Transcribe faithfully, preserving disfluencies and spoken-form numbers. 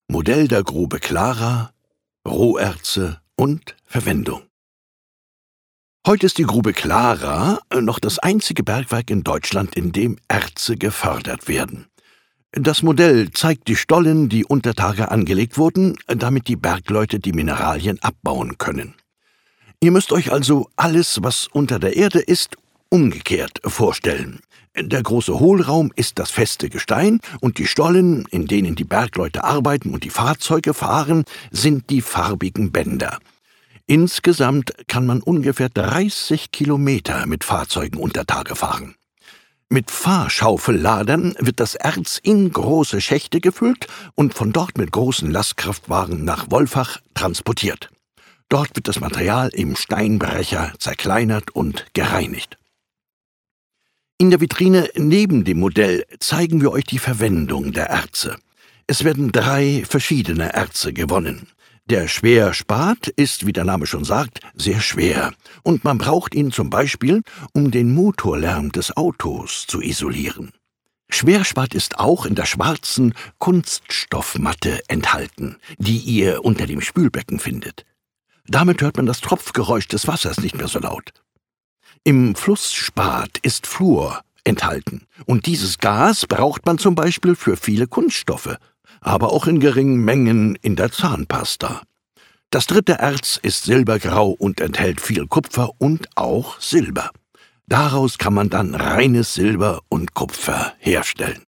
Modell der Grube Clara, Roherze und Verwendung. Heute ist die Grube Clara noch das einzige Bergwerk in Deutschland, in dem Erze gefördert werden. Das Modell zeigt die Stollen, die unter Tage angelegt wurden, damit die Bergleute die Mineralien abbauen können. Ihr müsst euch also alles, was unter der Erde ist, umgekehrt vorstellen. Der große Hohlraum ist das feste Gestein und die Stollen, in denen die Bergleute arbeiten und die Fahrzeuge fahren, sind die farbigen Bänder. Insgesamt kann man ungefähr dreißig Kilometer mit Fahrzeugen unter Tage fahren. Mit Fahrschaufelladern wird das Erz in große Schächte gefüllt und von dort mit großen Lastkraftwagen nach Wolfach transportiert. Dort wird das Material im Steinbrecher zerkleinert und gereinigt. In der Vitrine neben dem Modell zeigen wir euch die Verwendung der Erze. Es werden drei verschiedene Erze gewonnen. Der Schwerspat ist, wie der Name schon sagt, sehr schwer und man braucht ihn zum Beispiel, um den Motorlärm des Autos zu isolieren. Schwerspat ist auch in der schwarzen Kunststoffmatte enthalten, die ihr unter dem Spülbecken findet. Damit hört man das Tropfgeräusch des Wassers nicht mehr so laut. Im Flussspat ist Fluor enthalten und dieses Gas braucht man zum Beispiel für viele Kunststoffe, aber auch in geringen Mengen in der Zahnpasta. Das dritte Erz ist silbergrau und enthält viel Kupfer und auch Silber. Daraus kann man dann reines Silber und Kupfer herstellen.